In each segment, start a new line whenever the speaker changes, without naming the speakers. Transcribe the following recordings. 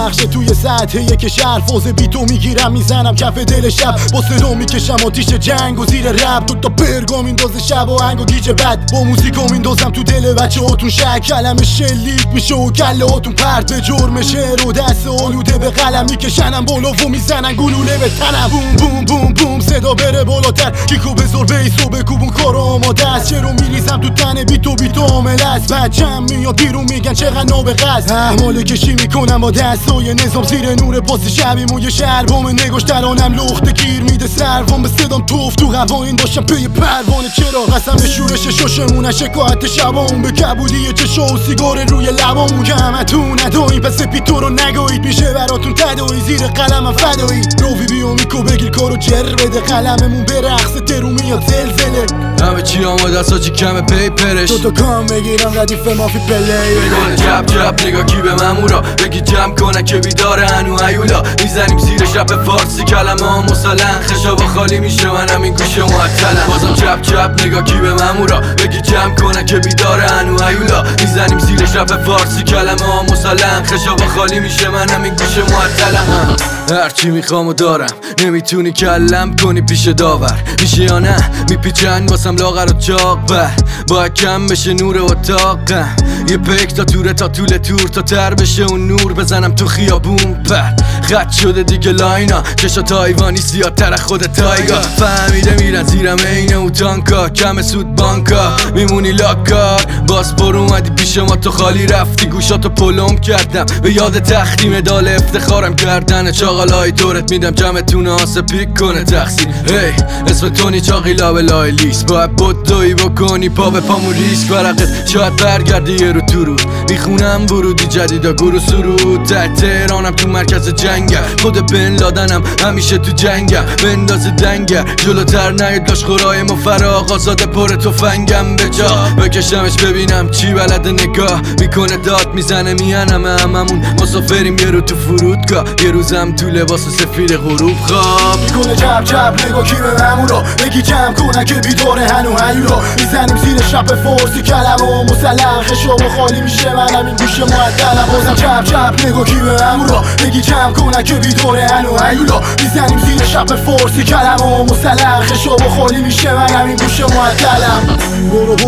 پخشه توی سطح یک شهر، فوز بیتو میگیرم میزنم کف دل شب، با صدا میکشم آتیش جنگ و زیر رب، دوتا برگا میندازه شب و هنگ و گیج بد، با موزیکو میندازم تو دل بچه هاتون شک، کلمه شلیک میشه و کله هاتون پرت به جرم شعر و دست آلوده به قلم، میکشنم بالا و میزنن گلوله به تنم، بوم بوم بوم بوم صدا بره بالاتر، کیکو بذار بیس و بکوبون کارو آماده است، چرا میریزم تو تن بیتو عامل است، بچم میاد بیرون میگن چقدر نابغه‌ست، احمال کشی میکنم با دستای نظام زیر نور پاس شبی موی شهر، بوم نگاش ترانم لخت گیر میده سروان، به صدام توف تو قوانین باشم پی پروانه، چرا قسم به شورش ششمونه شکایت شبامون، به کبودی چشا و سیگار روی لبامون، که همتون نداییم پس پیتو رو نگایید، میشه براتون تدایی زیر قلمم فدایی، روی بیو میکو بگیر کارو جر بده، قلممون به رقص درو میاد زلزله،
همه چی آماده است آجی کمه پیپرش،
دوتا کام بگیرم ردیف مافی پلی
میکنه جب جب نگاه کی به مامورا، بگی جمع کنه که بیداره هنو هیولا، میزنیم زیرش رپ فارسی کلمه ها مسلن، خشابا خالی میشه من همین گوشه معطلم، بازم جب جب نگاه کی به مامورا، بگی جمع کنه که بیداره هنو هیولا، میزنیم زیرش رپ فارسی کلمه ها مسلن، خشابا خالی میشه من همین گوشه معطلم، هرچی میخوامو دارم نمیتونی کلم کنی پیش داور، میشه یا نه میپیچن واسم لاغر و چاق بر، باید کم بشه نور اتاقم، یه پیک تا توره تا طول تور تا تر بشه اون نور، بزنم تو خیابون پر خط شده دیگه لاینا، چشا تایوانی زیادتر از خود تایگا، فهمیده میرن زیرم عین او تانکا، کم سود بانکا میمونی لاکار، باز برو اومدی پیش ما تو خالی رفتی، گوشاتو پلم کردم به یاد تختی، مدال افتخارم گردن چاقالای دورت میدم، جمعتون آسه پیک کنه تقصیر، هی اسم تونی چاقی لابلای لیست، باید بدوی بکنی پا به پامون ریسک، ورقت شاید برگردی یه رو تو رو، میخونم ورودی جدیدا گروه سرود، در تهرانم تو مرکز جنگه، خود بن لادنم همیشه تو جنگه، بندازی دنگه جلوتر نیاد لاشخورای مفراغ، آزاده پر تفنگم به جا، بکشمش ببینم چی بلده نگاه میکنه، داد میزنه میانم هممون مسافریم یه رو تو فرودگاه، یه روزم تو لباس سفید غروب خواب
میکنه جب جب نگاه کی به مامورا، بگی جمع کنن که بیداره هنو هیولا، میزنیم زیر شب فارسی کلمه و مسلم، خشاب خالی میشه من همین گوشه معطلم، بازم جب جب نگاه کی به مامورا، بگی جمع کنن که بیداره هنو هیولا، میزنیم زیر شب فارسی کلمه و مسلم، خشاب خالی میشه من همین گوشه معطلم، برو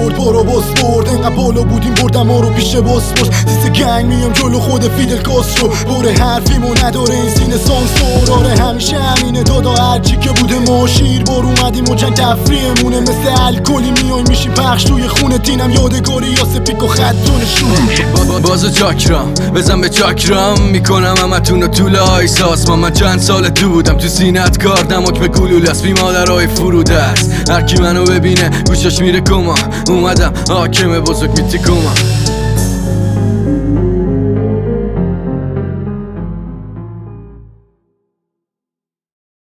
بس برد انقدر بالا بودیم بردم ما رو پیش بس سیس گنگ میام جلو خود فیدل کاسترو، بره حرفیمو نداره این سینه سانسور، آره همیشه همینه دادا هرچی که بوده ما شیر بار اومدیم و جنگ تفریحمونه، مثل الکلی میای میشیم پخش توی خونه تینم، یادگاری یا سپیک و خطون شور،
بازو چاکرام بزن به چاکرام، میکنم همتونو طول آیساس، من چند سال تو بودم تو سینت کاردم، حکم گلوله است بی مادرهای فروده است، هرکی منو ببینه گوشش میره کما، اومدم حاکم بزرگ میتی کما.